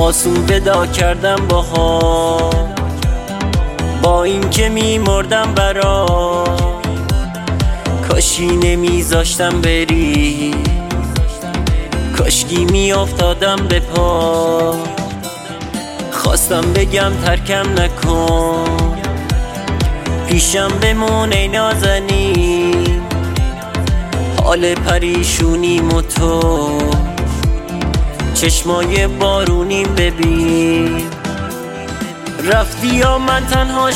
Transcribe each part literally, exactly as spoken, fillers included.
آسون ودا کردم باها، با این که میمردم برا، کاشی نمیذاشتم بری، کاشکی میافتادم به پا. خواستم بگم ترکم نکن، پیشم بمون ای نازنین، حال پریشونیم و تو چشمای بارونیم ببین. رفتی یا من تنها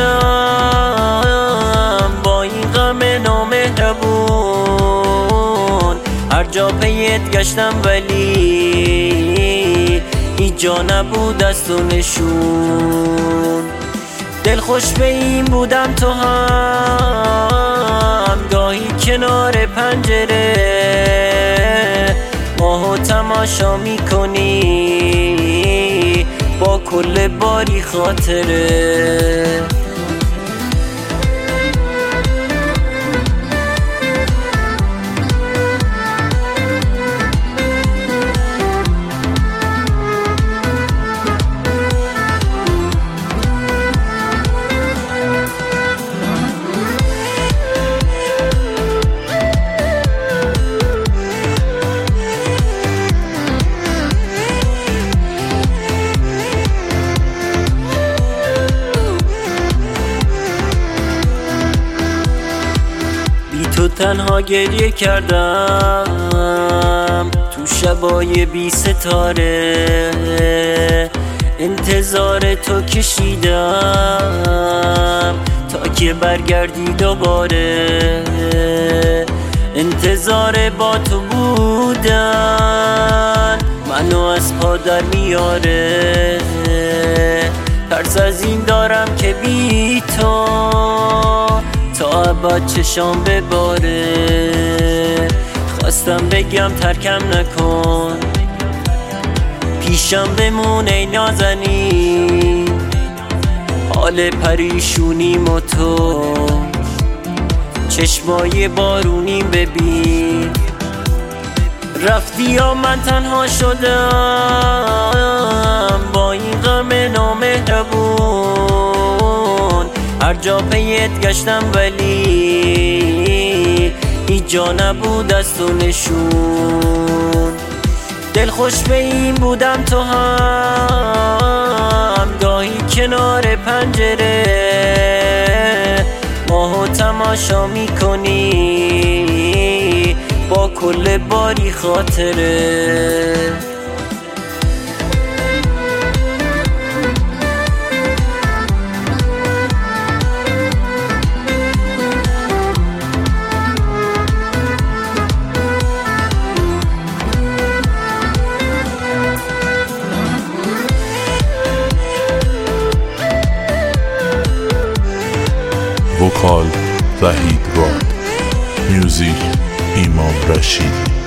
شدم با این غم نامهربون، هر جا پیت گشتم ولی هیچ نبود از تو نشون. دل خوش به این بودم تو هم گاهی کنار پنجره ماهو تماشا میکنی با کل باری خاطره. تو تنها گریه کردم تو شبای بی ستاره، انتظار تو کشیدم تا که برگردی دوباره، انتظار با تو بودن منو از پا در میاره. ترس از این دارم که بی تو تا ابد چشام بباره. خواستم بگم ترکم نکن، پیشم بمون ای نازنین، حال پریشونیم و تو چشمای بارونیم ببین. رفتی یا من تنها شدم با این غم نامهربون، هر جا پیت گشتم ولی هیچ جا نبود از تو نشون. دل خوش به این بودم تو هم گاهی کنار پنجره ماهو تماشا میکنی با کل باری خاطره. وکال وحید راد، میوزیک ایمان رشیدی.